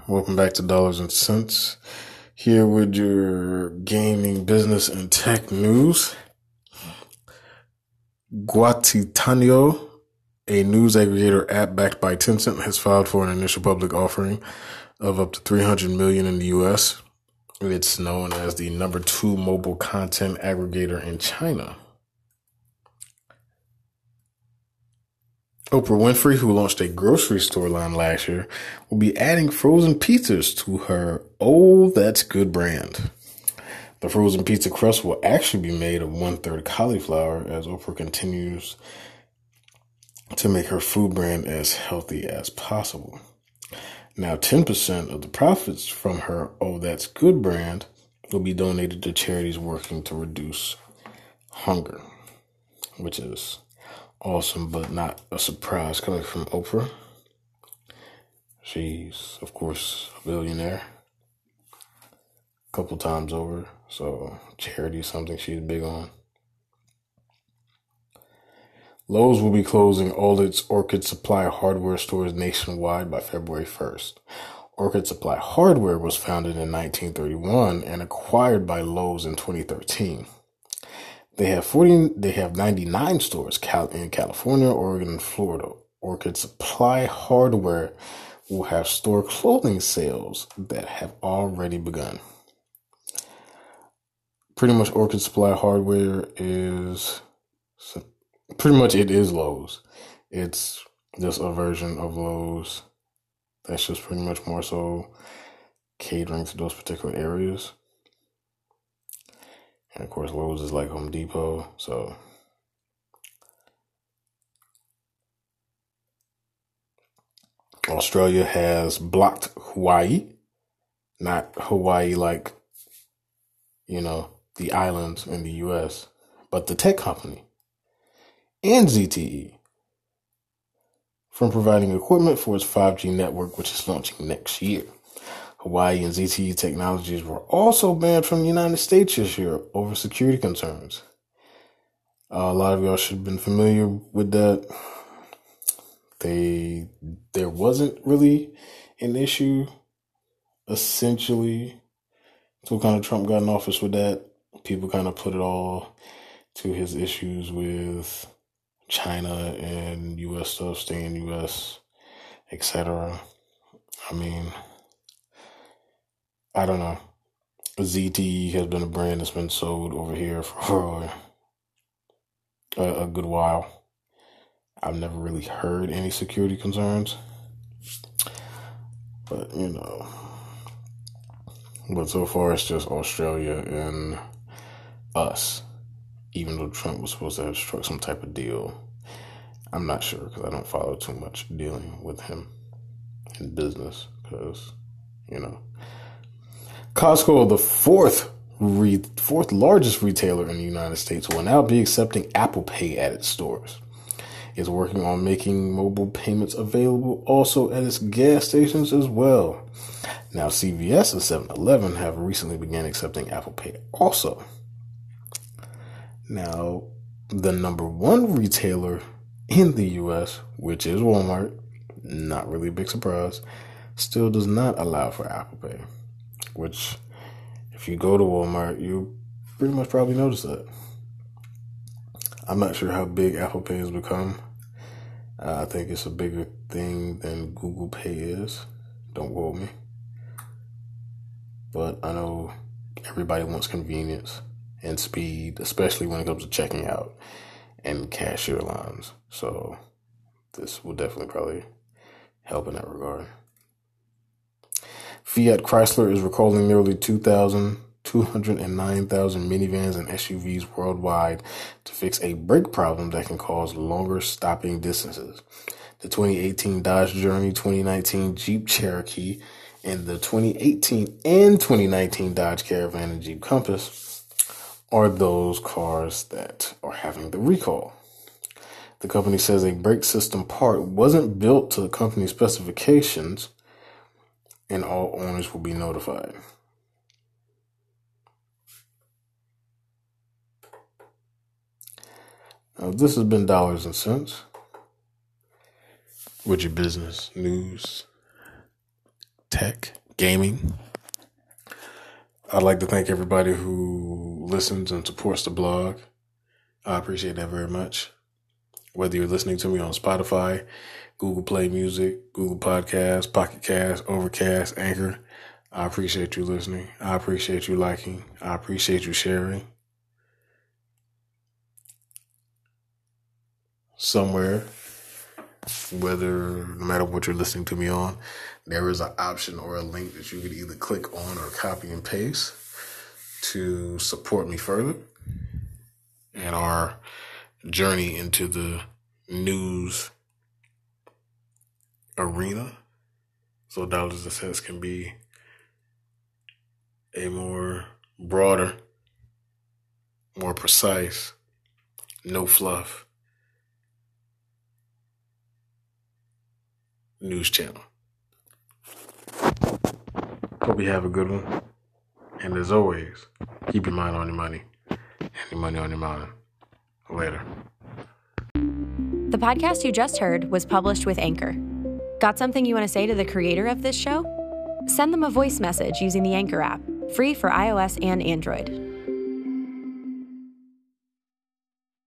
Welcome back to Dollars and Cents. Here with your gaming, business, and tech news. Guatitanio, a news aggregator app backed by Tencent, has filed for an initial public offering of up to $300 million in the U.S. It's known as the number 2 mobile content aggregator in China. Oprah Winfrey, who launched a grocery store line last year, will be adding frozen pizzas to her Oh That's Good brand. The frozen pizza crust will actually be made of 1/3 cauliflower as Oprah continues to make her food brand as healthy as possible. Now, 10% of the profits from her Oh That's Good brand will be donated to charities working to reduce hunger, which is awesome, but not a surprise coming from Oprah. She's, of course, a billionaire a couple times over, so charity is something she's big on. Lowe's will be closing all its Orchid Supply hardware stores nationwide by February 1st. Orchid Supply Hardware was founded in 1931 and acquired by Lowe's in 2013. They have 99 stores in California, Oregon, and Florida. Orchid Supply Hardware will have store clothing sales that have already begun. Pretty much Orchid Supply Hardware is Lowe's. It's just a version of Lowe's that's just pretty much more so catering to those particular areas. And of course, Lowe's is like Home Depot, so Australia has blocked Hawaii, not Hawaii like, the islands in the U.S., but the tech company and ZTE from providing equipment for its 5G network, which is launching next year. Hawaii and ZTE technologies were also banned from the United States this year over security concerns. A lot of y'all should have been familiar with that. There wasn't really an issue, essentially, until kind of Trump got in office with that. People kind of put it all to his issues with China and U.S. stuff, staying U.S., etc. I mean, I don't know. ZTE has been a brand that's been sold over here for a good while. I've never really heard any security concerns. But, But so far it's just Australia and us. Even though Trump was supposed to have struck some type of deal. I'm not sure because I don't follow too much dealing with him in business. Because, Costco, the fourth largest retailer in the United States, will now be accepting Apple Pay at its stores. It's working on making mobile payments available also at its gas stations as well. Now, CVS and 7-Eleven have recently begun accepting Apple Pay also. Now, the number 1 retailer in the U.S., which is Walmart, not really a big surprise, still does not allow for Apple Pay. Which, if you go to Walmart, you pretty much probably notice that. I'm not sure how big Apple Pay has become. I think it's a bigger thing than Google Pay is. Don't quote me. But I know everybody wants convenience and speed, especially when it comes to checking out and cashier lines. So this will definitely probably help in that regard. Fiat Chrysler is recalling nearly 209,000 minivans and SUVs worldwide to fix a brake problem that can cause longer stopping distances. The 2018 Dodge Journey, 2019 Jeep Cherokee, and the 2018 and 2019 Dodge Caravan and Jeep Compass are those cars that are having the recall. The company says a brake system part wasn't built to the company's specifications, and all owners will be notified. Now, this has been Dollars and Cents with your business, news, tech, gaming. I'd like to thank everybody who listens and supports the blog. I appreciate that very much. Whether you're listening to me on Spotify, Google Play Music, Google Podcasts, Pocket Cast, Overcast, Anchor, I appreciate you listening. I appreciate you liking. I appreciate you sharing. Somewhere, no matter what you're listening to me on, there is an option or a link that you could either click on or copy and paste to support me further in our journey into the news arena. So dollars and cents can be a more broader, more precise, no fluff news channel. Hope you have a good one. And as always, keep your mind on your money and your money on your mind. Later. The podcast you just heard was published with Anchor. Got something you want to say to the creator of this show? Send them a voice message using the Anchor app, free for iOS and Android.